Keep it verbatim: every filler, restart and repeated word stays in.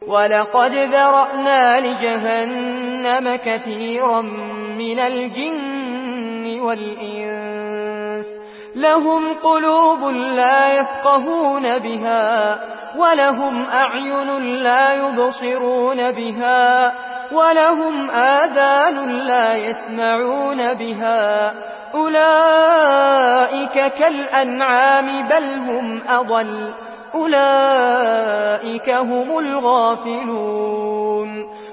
وَلَقَدْ ذَرَأْنَا لِجَهَنَّمَ كَثِيرًا مِنَ الْجِنِّ وَالْإِنسِ لَهُمْ قُلُوبٌ لَّا يَفْقَهُونَ بِهَا وَلَهُمْ أَعْيُنٌ لَّا يُبْصِرُونَ بِهَا وَلَهُمْ آذَانٌ لَّا يَسْمَعُونَ بِهَا أُولَئِكَ كَالْأَنْعَامِ بَلْ هُمْ أَضَلُّ أُولَئِكَ هُمُ الْغَافِلُونَ